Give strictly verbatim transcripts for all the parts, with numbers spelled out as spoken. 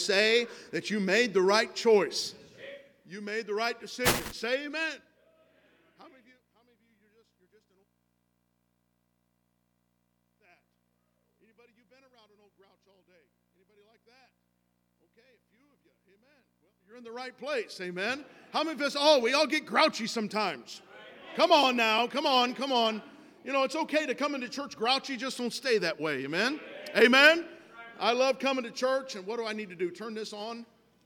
say that you made the right choice. You made the right decision. Say amen. How many of you, how many of you, you're just, you're just an old that? Anybody, you've been around an old grouch all day? Anybody like that? Okay, a few of you. Amen. Well, you're in the right place. Amen. How many of us, oh, we all get grouchy sometimes. Come on now. Come on, come on. You know, it's okay to come into church grouchy. Just don't stay that way. Amen. Amen. I love coming to church, and what do I need to do? Turn this on.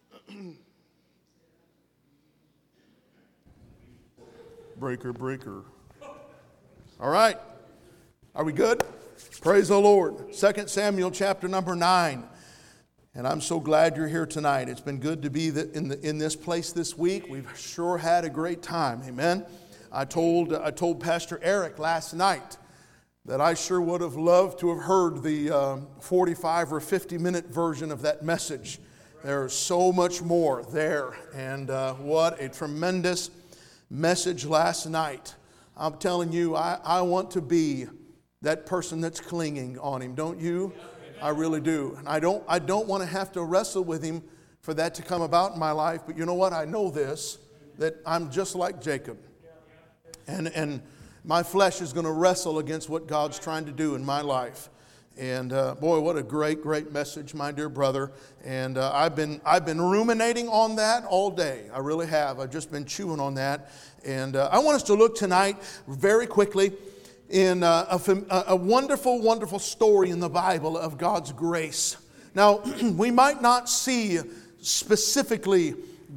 Breaker, breaker. All right. Are we good? Praise the Lord. Second Samuel chapter number nine. And I'm so glad you're here tonight. It's been good to be in, the, in this place this week. We've sure had a great time. Amen. I told, I told Pastor Eric last night that I sure would have loved to have heard the um, forty-five or fifty minute version of that message. There's so much more there. And uh, what a tremendous message last night. I'm telling you, I, I want to be that person that's clinging on Him. Don't you? I really do. And I don't, I don't want to have to wrestle with Him for that to come about in my life. But you know what? I know this, that I'm just like Jacob. And, and my flesh is going to wrestle against what God's trying to do in my life. And uh, boy, what a great, great message, my dear brother. And uh, I've been I've been ruminating on that all day. I really have. I've just been chewing on that. And uh, I want us to look tonight very quickly in uh, a, a wonderful, wonderful story in the Bible of God's grace. Now, we might not see specifically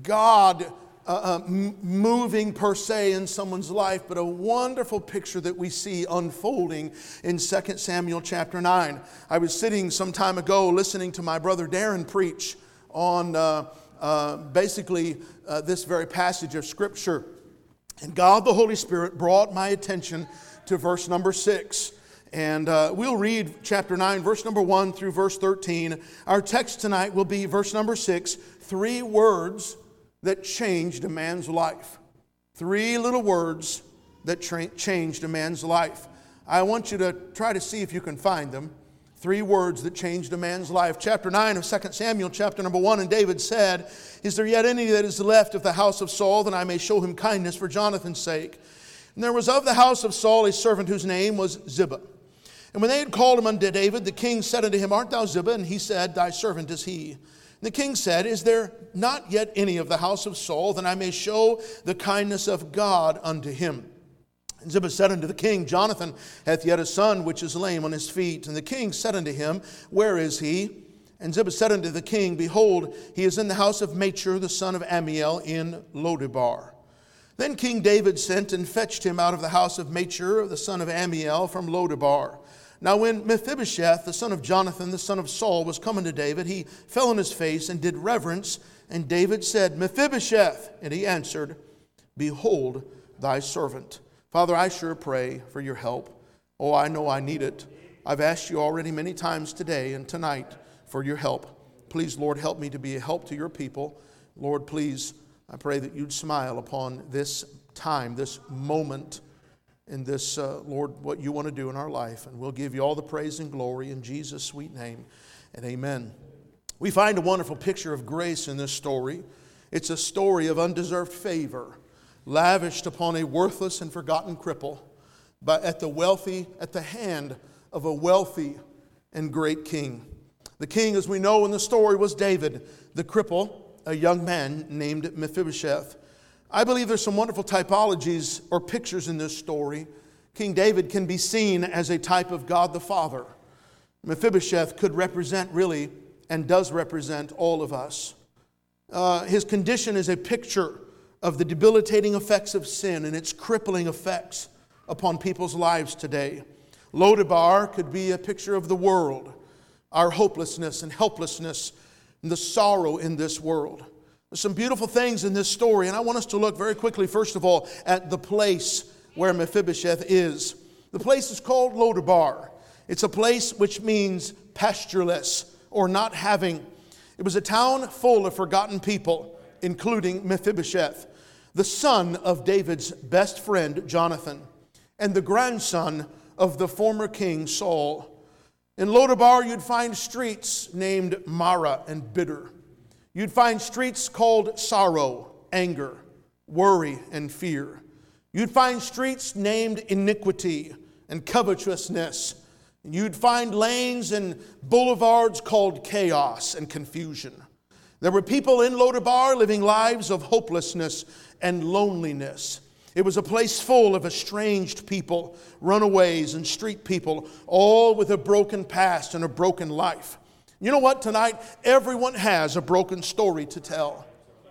God Uh, uh, moving per se in someone's life, but a wonderful picture that we see unfolding in Second Samuel chapter nine. I was sitting some time ago listening to my brother Darren preach on uh, uh, basically uh, this very passage of Scripture. And God the Holy Spirit brought my attention to verse number six. And uh, we'll read chapter nine, verse number one through verse thirteen. Our text tonight will be verse number six, three words that changed a man's life. Three little words that tra- changed a man's life. I want you to try to see if you can find them. Three words that changed a man's life. Chapter nine of Second Samuel, chapter number one. And David said, "Is there yet any that is left of the house of Saul, that I may show him kindness for Jonathan's sake? And there was of the house of Saul a servant whose name was Ziba. And when they had called him unto David, the king said unto him, Art thou Ziba? And he said, Thy servant is he. And the king said, Is there not yet any of the house of Saul, that I may show the kindness of God unto him? And Ziba said unto the king, Jonathan hath yet a son, which is lame on his feet. And the king said unto him, Where is he? And Ziba said unto the king, Behold, he is in the house of Machir, the son of Ammiel, in Lodebar. Then King David sent and fetched him out of the house of Machir, the son of Ammiel, from Lodebar. Now when Mephibosheth, the son of Jonathan, the son of Saul, was coming to David, he fell on his face and did reverence. And David said, Mephibosheth. And he answered, Behold thy servant. Father, I sure pray for your help. Oh, I know I need it. I've asked you already many times today and tonight for your help. Please, Lord, help me to be a help to your people. Lord, please, I pray that you'd smile upon this time, this moment, in this, uh, Lord, what you want to do in our life. And we'll give you all the praise and glory in Jesus' sweet name. And amen. We find a wonderful picture of grace in this story. It's a story of undeserved favor, lavished upon a worthless and forgotten cripple, but at the wealthy, at the hand of a wealthy and great king. The king, as we know in the story, was David. The cripple, a young man named Mephibosheth. I believe there's some wonderful typologies or pictures in this story. King David can be seen as a type of God the Father. Mephibosheth could represent really, and does represent, all of us. Uh, his condition is a picture of the debilitating effects of sin and its crippling effects upon people's lives today. Lodebar could be a picture of the world, our hopelessness and helplessness and the sorrow in this world. There's some beautiful things in this story, and I want us to look very quickly, first of all, at the place where Mephibosheth is. The place is called Lodebar. It's a place which means pastureless or not having. It was a town full of forgotten people, including Mephibosheth, the son of David's best friend, Jonathan, and the grandson of the former king, Saul. In Lodebar, you'd find streets named Mara and Bitter. You'd find streets called sorrow, anger, worry, and fear. You'd find streets named iniquity and covetousness. And you'd find lanes and boulevards called chaos and confusion. There were people in Lodabar living lives of hopelessness and loneliness. It was a place full of estranged people, runaways, and street people, all with a broken past and a broken life. You know what, tonight, everyone has a broken story to tell.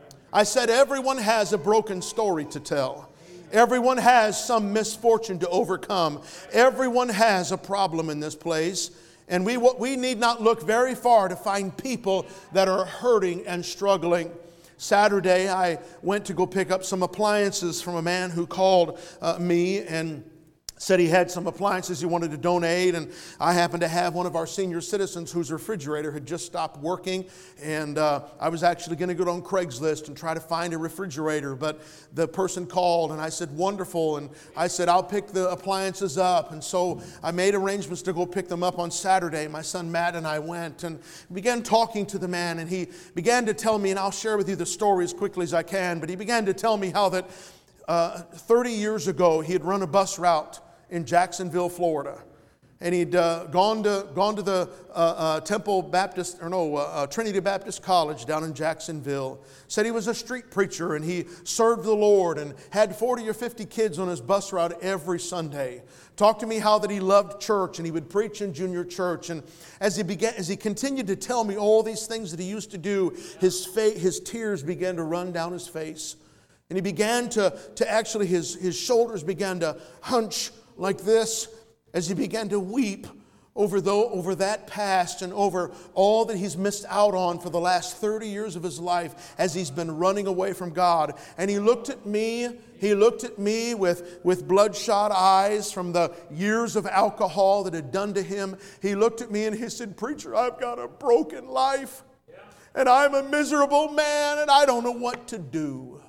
I said everyone has a broken story to tell. Everyone has some misfortune to overcome. Everyone has a problem in this place. And we, we need not look very far to find people that are hurting and struggling. Saturday, I went to go pick up some appliances from a man who called uh, me and said he had some appliances he wanted to donate, and I happened to have one of our senior citizens whose refrigerator had just stopped working, and uh, I was actually going to go on Craigslist and try to find a refrigerator, but the person called, and I said, wonderful, and I said, I'll pick the appliances up, and so I made arrangements to go pick them up on Saturday. My son Matt and I went and began talking to the man, and he began to tell me, and I'll share with you the story as quickly as I can, but he began to tell me how that uh, thirty years ago he had run a bus route in Jacksonville, Florida. And he'd uh, gone to gone to the uh, uh, Temple Baptist, or no, uh, uh, Trinity Baptist College down in Jacksonville. Said he was a street preacher and he served the Lord and had forty or fifty kids on his bus route every Sunday. Talked to me how that he loved church and he would preach in junior church. And as he began, as he continued to tell me all these things that he used to do, his fa- his tears began to run down his face. And he began to, to actually, his, his shoulders began to hunch like this as he began to weep over, the, over that past and over all that he's missed out on for the last thirty years of his life as he's been running away from God. And he looked at me, he looked at me with, with bloodshot eyes from the years of alcohol that had done to him. He looked at me and he said, "Preacher, I've got a broken life and I'm a miserable man and I don't know what to do."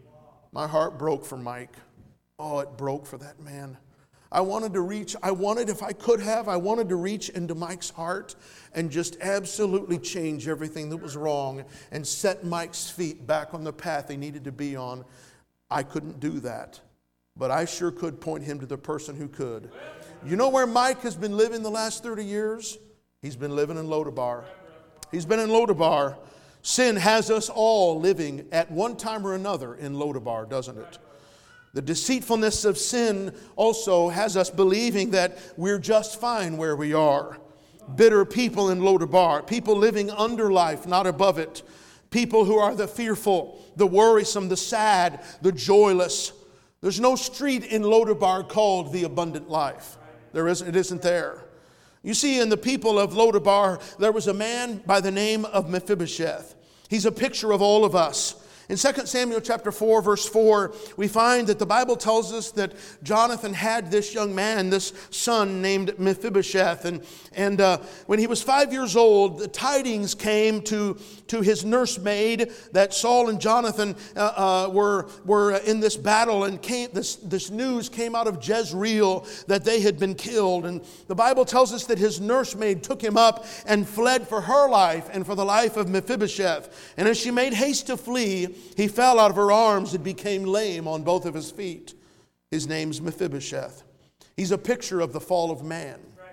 My heart broke for Mike. Oh, it broke for that man. I wanted to reach, I wanted, if I could have, I wanted to reach into Mike's heart and just absolutely change everything that was wrong and set Mike's feet back on the path he needed to be on. I couldn't do that, but I sure could point him to the person who could. You know where Mike has been living the last thirty years? He's been living in Lodabar. He's been in Lodabar. Sin has us all living at one time or another in Lodabar, doesn't it? The deceitfulness of sin also has us believing that we're just fine where we are. Bitter people in Lodabar, people living under life, not above it. People who are the fearful, the worrisome, the sad, the joyless. There's no street in Lodabar called the abundant life. There isn't, it isn't there. You see, in the people of Lodabar, there was a man by the name of Mephibosheth. He's a picture of all of us. In Second Samuel chapter four, verse four, we find that the Bible tells us that Jonathan had this young man, this son named Mephibosheth. And, and uh, when he was five years old, the tidings came to, to his nursemaid that Saul and Jonathan uh, uh, were, were in this battle. And came, this, this news came out of Jezreel that they had been killed. And the Bible tells us that his nursemaid took him up and fled for her life and for the life of Mephibosheth. And as she made haste to flee, he fell out of her arms and became lame on both of his feet. His name's Mephibosheth. He's a picture of the fall of man.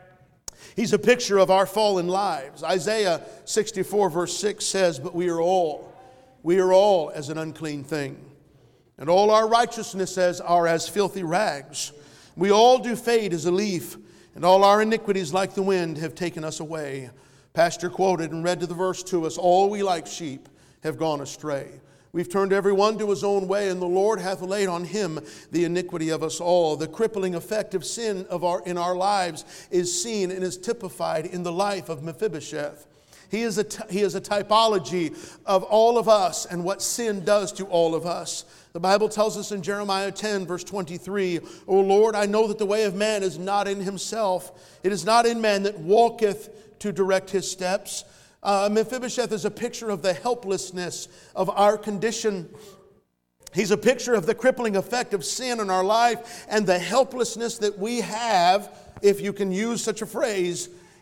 He's a picture of our fallen lives. Isaiah sixty-four verse six says, "But we are all, we are all as an unclean thing, and all our righteousnesses are as filthy rags. We all do fade as a leaf, and all our iniquities like the wind have taken us away." Pastor quoted and read to the verse to us, "All we like sheep have gone astray. We've turned every one to his own way, and the Lord hath laid on him the iniquity of us all." The crippling effect of sin of our, in our lives is seen and is typified in the life of Mephibosheth. He is, a t- he is a typology of all of us and what sin does to all of us. The Bible tells us in Jeremiah ten, verse twenty-three, "O Lord, I know that the way of man is not in himself. It is not in man that walketh to direct his steps." Uh, Mephibosheth is a picture of the helplessness of our condition. He's a picture of the crippling effect of sin in our life and the helplessness that we have, if you can use such a phrase.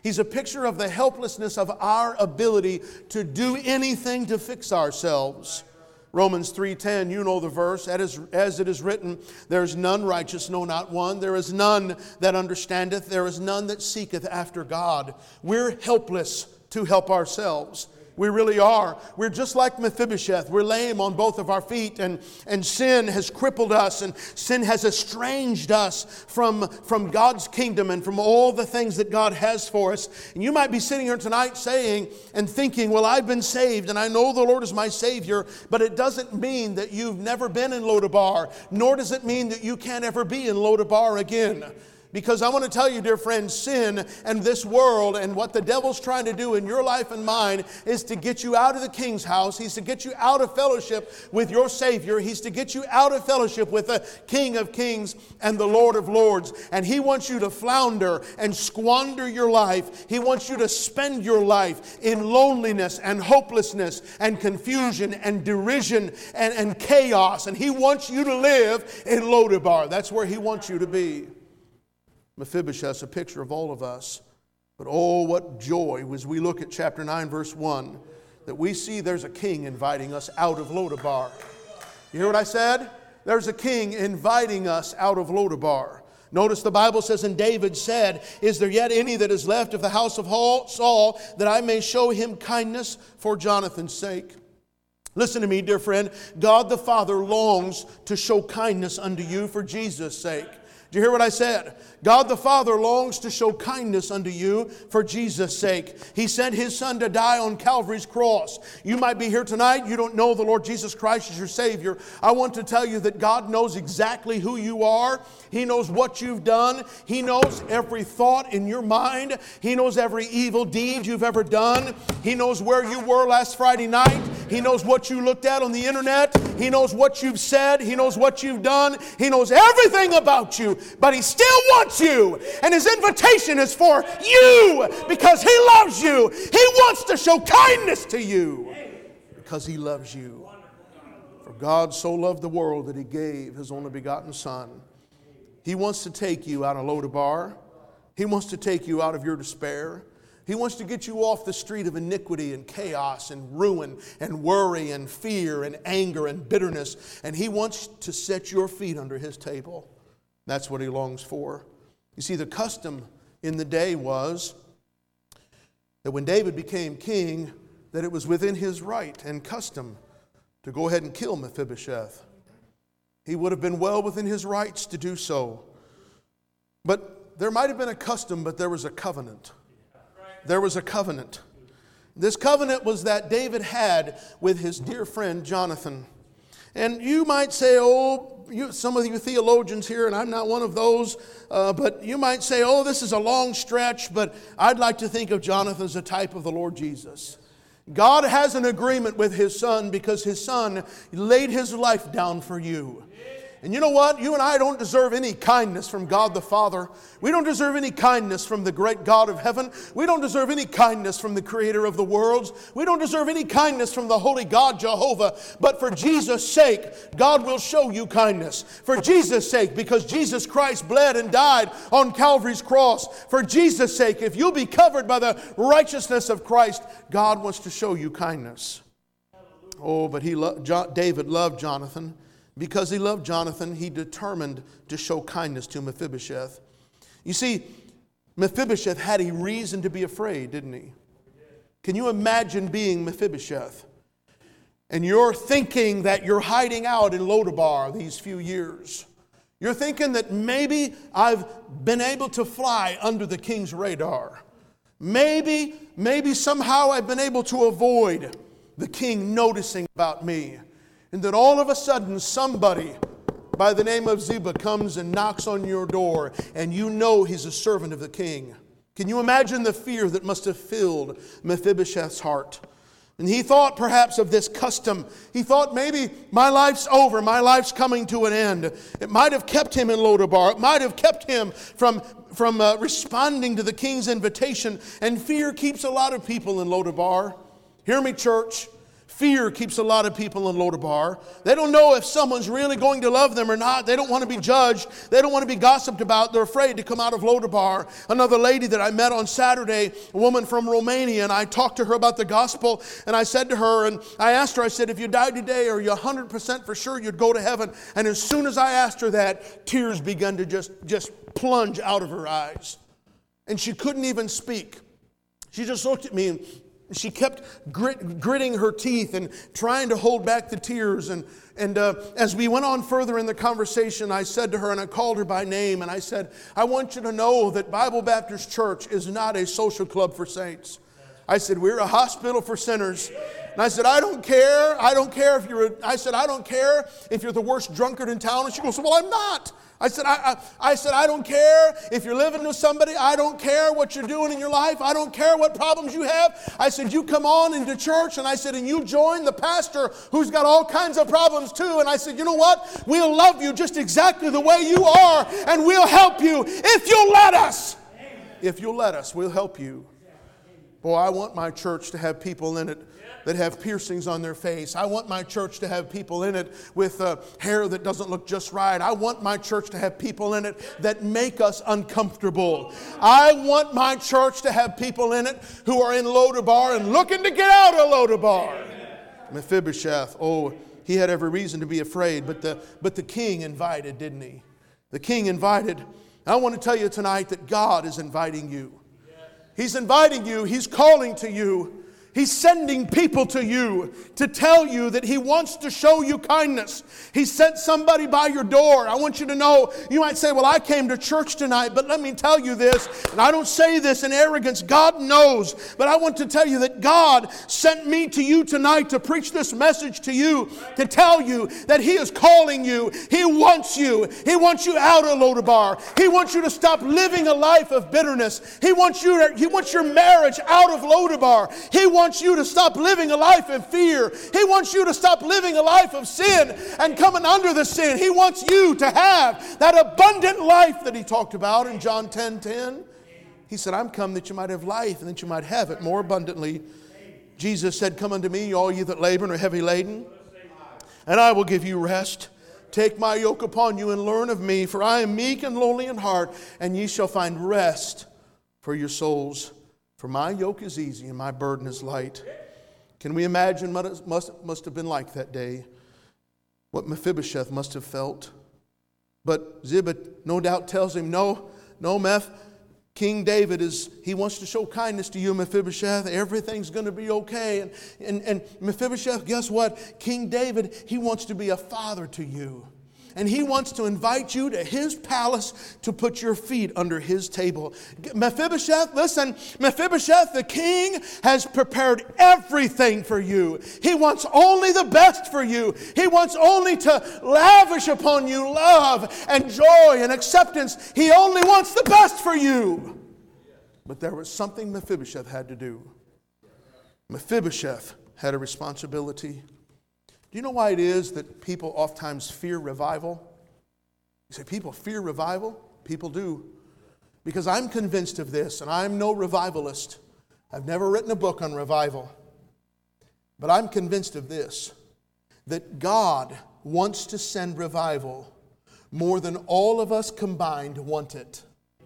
He's a picture of the helplessness of our ability to do anything to fix ourselves. Romans three ten, you know the verse, as it is written, there is none righteous, no, not one. There is none that understandeth. There is none that seeketh after God. We're helpless to help ourselves. We really are. We're just like Mephibosheth. We're lame on both of our feet, and, and sin has crippled us, and sin has estranged us from, from God's kingdom and from all the things that God has for us. And you might be sitting here tonight saying and thinking, well, I've been saved and I know the Lord is my Savior, but it doesn't mean that you've never been in Lodabar, nor does it mean that you can't ever be in Lodabar again. Because I want to tell you, dear friends, sin and this world and what the devil's trying to do in your life and mine is to get you out of the King's house. He's to get you out of fellowship with your Savior. He's to get you out of fellowship with the King of Kings and the Lord of Lords. And he wants you to flounder and squander your life. He wants you to spend your life in loneliness and hopelessness and confusion and derision and, and chaos. And he wants you to live in Lodabar. That's where he wants you to be. Mephibosheth's a picture of all of us. But oh, what joy as we look at chapter nine, verse one, that we see there's a king inviting us out of Lodabar. You hear what I said? There's a king inviting us out of Lodabar. Notice the Bible says, and David said, is there yet any that is left of the house of Saul, that I may show him kindness for Jonathan's sake? Listen to me, dear friend. God the Father longs to show kindness unto you for Jesus' sake. Did you hear what I said? God the Father longs to show kindness unto you for Jesus' sake. He sent His Son to die on Calvary's cross. You might be here tonight. You don't know the Lord Jesus Christ as your Savior. I want to tell you that God knows exactly who you are. He knows what you've done. He knows every thought in your mind. He knows every evil deed you've ever done. He knows where you were last Friday night. He knows what you looked at on the internet. He knows what you've said. He knows what you've done. He knows everything about you. But He still wants you. And His invitation is for you because He loves you. He wants to show kindness to you because He loves you. For God so loved the world that He gave His only begotten Son. He wants to take you out of Lodabar. He wants to take you out of your despair. He wants to get you off the street of iniquity and chaos and ruin and worry and fear and anger and bitterness. And He wants to set your feet under His table. That's what He longs for. You see, the custom in the day was that when David became king, that it was within his right and custom to go ahead and kill Mephibosheth. He would have been well within his rights to do so. But there might have been a custom, but there was a covenant. There was a covenant. This covenant was that David had with his dear friend Jonathan. And you might say, oh, you, some of you theologians here, and I'm not one of those, uh, but you might say, oh, this is a long stretch, but I'd like to think of Jonathan as a type of the Lord Jesus. God has an agreement with His Son because His Son laid His life down for you. And you know what? You and I don't deserve any kindness from God the Father. We don't deserve any kindness from the great God of heaven. We don't deserve any kindness from the Creator of the worlds. We don't deserve any kindness from the Holy God Jehovah. But for Jesus' sake, God will show you kindness. For Jesus' sake, because Jesus Christ bled and died on Calvary's cross. For Jesus' sake, if you'll be covered by the righteousness of Christ, God wants to show you kindness. Oh, but he lo- jo- David loved Jonathan. Because he loved Jonathan, he determined to show kindness to Mephibosheth. You see, Mephibosheth had a reason to be afraid, didn't he? Can you imagine being Mephibosheth? And you're thinking that you're hiding out in Lodabar these few years. You're thinking that maybe I've been able to fly under the king's radar. Maybe, maybe somehow I've been able to avoid the king noticing about me. And then all of a sudden somebody by the name of Ziba comes and knocks on your door and you know he's a servant of the king. Can you imagine the fear that must have filled Mephibosheth's heart? And he thought perhaps of this custom. He thought maybe my life's over, my life's coming to an end. It might have kept him in Lodabar. It might have kept him from, from uh, responding to the king's invitation. And fear keeps a lot of people in Lodabar. Hear me, church. Fear keeps a lot of people in Lodabar. They don't know if someone's really going to love them or not. They don't want to be judged. They don't want to be gossiped about. They're afraid to come out of Lodabar. Another lady that I met on Saturday, a woman from Romania, and I talked to her about the gospel, and I said to her, and I asked her, I said, if you died today, are you one hundred percent for sure you'd go to heaven? And as soon as I asked her that, tears began to just, just plunge out of her eyes. And she couldn't even speak. She just looked at me and she kept grit, gritting her teeth and trying to hold back the tears. And, and uh, as we went on further in the conversation, I said to her, and I called her by name, and I said, I want you to know that Bible Baptist Church is not a social club for saints. I said, we're a hospital for sinners. And I said, I don't care. I don't care if you're, a, I said, I don't care if you're the worst drunkard in town. And she goes, well, I'm not. I said, I, I, I said, I don't care if you're living with somebody. I don't care what you're doing in your life. I don't care what problems you have. I said, you come on into church. And I said, and you join the pastor who's got all kinds of problems too. And I said, you know what? We'll love you just exactly the way you are. And we'll help you if you'll let us. If you'll let us, we'll help you. Boy, I want my church to have people in it that have piercings on their face. I want my church to have people in it with uh, hair that doesn't look just right. I want my church to have people in it that make us uncomfortable. I want my church to have people in it who are in Lodabar and looking to get out of Lodabar. Mephibosheth, oh, he had every reason to be afraid, but the, but the king invited, didn't he? The king invited. I want to tell you tonight that God is inviting you. He's inviting you. He's calling to you. He's sending people to you to tell you that He wants to show you kindness. He sent somebody by your door. I want you to know, you might say, well, I came to church tonight, but let me tell you this, and I don't say this in arrogance. God knows, but I want to tell you that God sent me to you tonight to preach this message to you, to tell you that He is calling you. He wants you. He wants you out of Lodabar. He wants you to stop living a life of bitterness. He wants you to, He wants your marriage out of Lodabar. He wants wants you to stop living a life of fear. He wants you to stop living a life of sin and coming under the sin. He wants you to have that abundant life that He talked about in John ten ten. He said, I'm come that you might have life and that you might have it more abundantly. Jesus said, come unto me, all ye that labor and are heavy laden, and I will give you rest. Take my yoke upon you and learn of me, for I am meek and lowly in heart, and ye shall find rest for your souls. For my yoke is easy and my burden is light. Can we imagine what it must, must have been like that day? What Mephibosheth must have felt. But Ziba no doubt tells him, no, no, Meph, King David is, he wants to show kindness to you, Mephibosheth. Everything's going to be okay. And, and, and Mephibosheth, guess what? King David, he wants to be a father to you. And he wants to invite you to his palace to put your feet under his table. Mephibosheth, listen, Mephibosheth, the king, has prepared everything for you. He wants only the best for you. He wants only to lavish upon you love and joy and acceptance. He only wants the best for you. But there was something Mephibosheth had to do. Mephibosheth had a responsibility. Do you know why it is that people oftentimes fear revival? You say, people fear revival? People do. Because I'm convinced of this, and I'm no revivalist. I've never written a book on revival. But I'm convinced of this, that God wants to send revival more than all of us combined want it.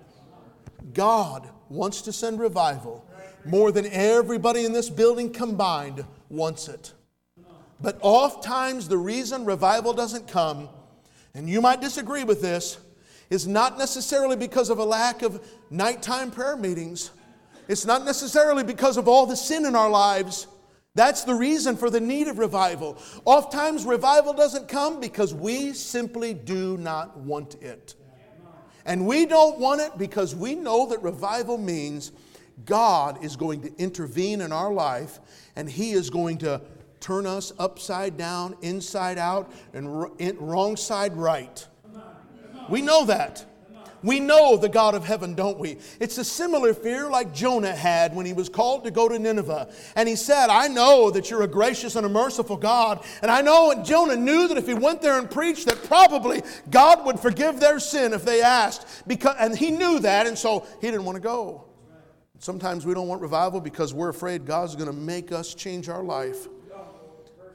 God wants to send revival more than everybody in this building combined wants it. But oftentimes the reason revival doesn't come, and you might disagree with this, is not necessarily because of a lack of nighttime prayer meetings. It's not necessarily because of all the sin in our lives. That's the reason for the need of revival. Oftentimes revival doesn't come because we simply do not want it. And we don't want it because we know that revival means God is going to intervene in our life, and He is going to turn us upside down, inside out, and wrong side right. We know that. We know the God of heaven, don't we? It's a similar fear like Jonah had when he was called to go to Nineveh. And he said, I know that you're a gracious and a merciful God. And I know, and Jonah knew that if he went there and preached, that probably God would forgive their sin if they asked. Because, and he knew that, and so he didn't want to go. Sometimes we don't want revival because we're afraid God's going to make us change our life.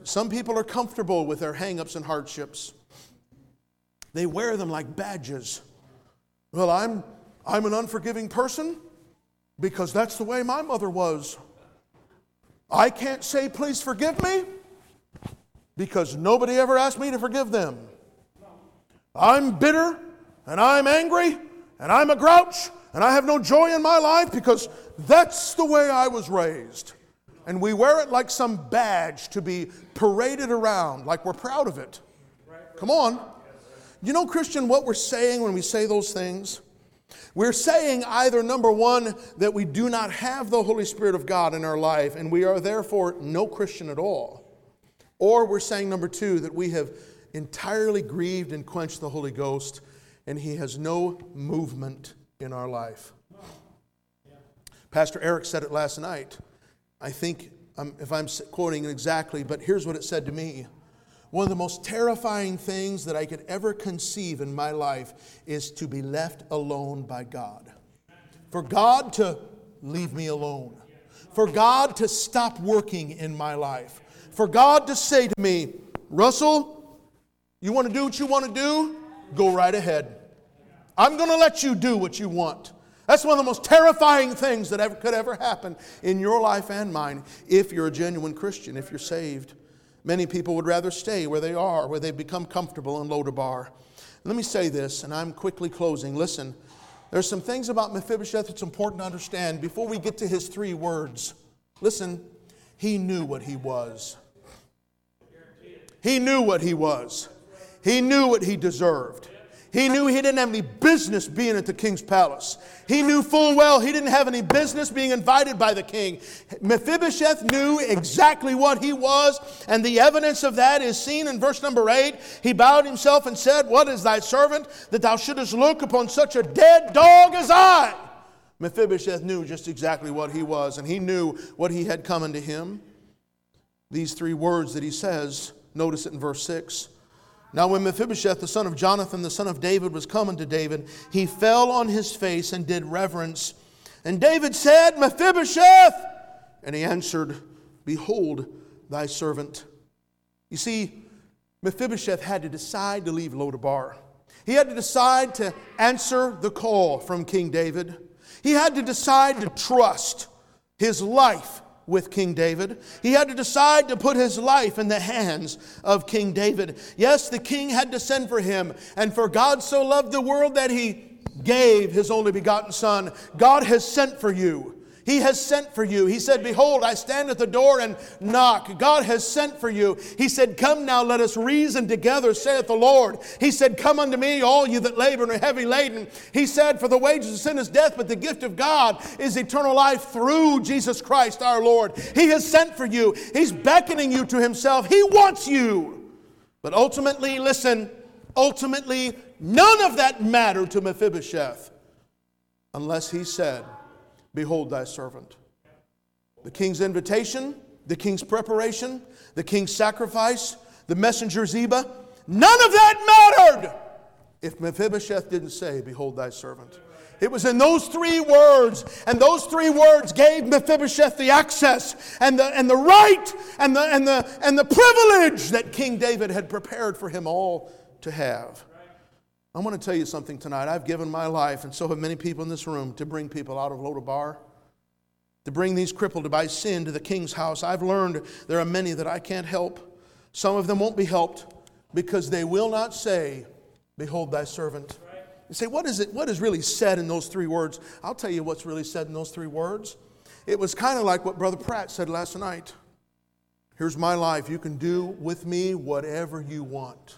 some people are comfortable with their hang-ups and hardships. They wear them like badges. Well, I'm, I'm an unforgiving person because that's the way my mother was. I can't say, please forgive me, because nobody ever asked me to forgive them. I'm bitter, and I'm angry, and I'm a grouch, and I have no joy in my life because that's the way I was raised. And we wear it like some badge to be paraded around, like we're proud of it. Come on. You know, Christian, what we're saying when we say those things? We're saying either, number one, that we do not have the Holy Spirit of God in our life, and we are therefore no Christian at all. Or we're saying, number two, that we have entirely grieved and quenched the Holy Ghost, and He has no movement in our life. Pastor Eric said it last night. I think, um, if I'm quoting it exactly, but here's what it said to me. One of the most terrifying things that I could ever conceive in my life is to be left alone by God. For God to leave me alone. For God to stop working in my life. For God to say to me, Russell, you want to do what you want to do? Go right ahead. I'm going to let you do what you want. That's one of the most terrifying things that ever, could ever happen in your life and mine if you're a genuine Christian, if you're saved. Many people would rather stay where they are, where they've become comfortable in Lodabar. Let me say this, and I'm quickly closing. Listen, there's some things about Mephibosheth that's important to understand before we get to his three words. Listen, he knew what he was. He knew what he was. He knew what he deserved. He knew he didn't have any business being at the king's palace. He knew full well he didn't have any business being invited by the king. Mephibosheth knew exactly what he was, and the evidence of that is seen in verse number eight. He bowed himself and said, "What is thy servant that thou shouldest look upon such a dead dog as I?" Mephibosheth knew just exactly what he was, and he knew what he had come unto him. These three words that he says, notice it in verse six. Now when Mephibosheth, the son of Jonathan, the son of David, was come unto David, he fell on his face and did reverence. And David said, "Mephibosheth!" And he answered, "Behold thy servant." You see, Mephibosheth had to decide to leave Lodabar. He had to decide to answer the call from King David. He had to decide to trust his life with King David. He had to decide to put his life in the hands of King David. Yes, the king had to send for him. And for God so loved the world that He gave His only begotten Son. God has sent for you. He has sent for you. He said, "Behold, I stand at the door and knock." God has sent for you. He said, "Come now, let us reason together, saith the Lord." He said, "Come unto me, all you that labor and are heavy laden." He said, "For the wages of sin is death, but the gift of God is eternal life through Jesus Christ our Lord." He has sent for you. He's beckoning you to Himself. He wants you. But ultimately, listen, ultimately, none of that mattered to Mephibosheth unless he said, "Behold thy servant." The king's invitation, the king's preparation, the king's sacrifice, the messenger Ziba, none of that mattered if Mephibosheth didn't say, "Behold thy servant." It was in those three words, and those three words gave Mephibosheth the access and the, and the right and the, and, the, and the privilege that King David had prepared for him all to have. I want to tell you something tonight. I've given my life, and so have many people in this room, to bring people out of Lodabar, to bring these crippled by sin to the king's house. I've learned there are many that I can't help. Some of them won't be helped because they will not say, "Behold thy servant." You say, what is it? What is really said in those three words? I'll tell you what's really said in those three words. It was kind of like what Brother Pratt said last night. Here's my life. You can do with me whatever you want.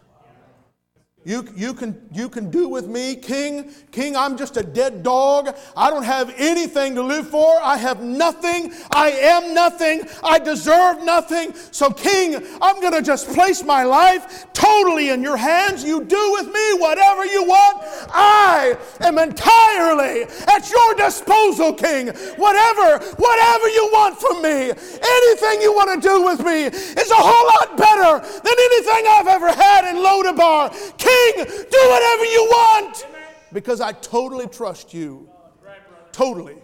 You, you, can, you can do with me, King. King, I'm just a dead dog. I don't have anything to live for. I have nothing. I am nothing. I deserve nothing. So, King, I'm going to just place my life totally in your hands. You do with me whatever you want. I am entirely at your disposal, King. Whatever, whatever you want from me, anything you want to do with me is a whole lot better than anything I've ever had in Lodabar. King, do whatever you want because I totally trust you. Totally.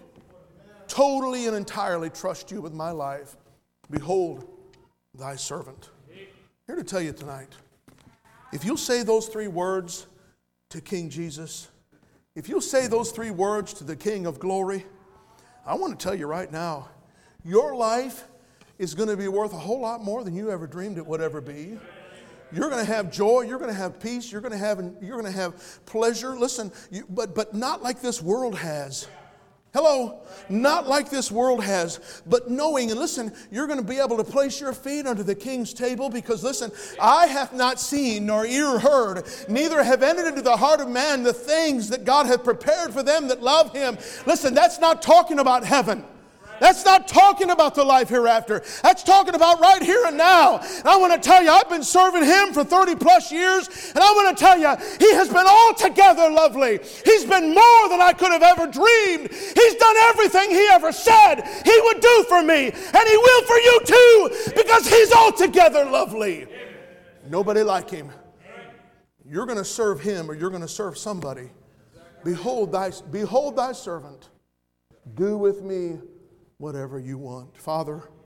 Totally and entirely trust you with my life. Behold thy servant. here to tell you tonight, if you'll say those three words to King Jesus, if you'll say those three words to the King of glory, I want to tell you right now, your life is going to be worth a whole lot more than you ever dreamed it would ever be. You're going to have joy. You're going to have peace. You're going to have, you're going to have pleasure. Listen, you, but, but not like this world has. Hello? Not like this world has, but knowing, and listen, you're going to be able to place your feet under the King's table because, listen, eye hath not seen nor ear heard, neither have entered into the heart of man the things that God hath prepared for them that love Him. Listen, that's not talking about heaven. That's not talking about the life hereafter. That's talking about right here and now. And I want to tell you, I've been serving Him for thirty plus years, and I want to tell you, He has been altogether lovely. He's been more than I could have ever dreamed. He's done everything He ever said He would do for me, and He will for you too, because He's altogether lovely. Nobody like Him. You're going to serve Him or you're going to serve somebody. Behold thy, behold thy servant. Do with me whatever you want. Father,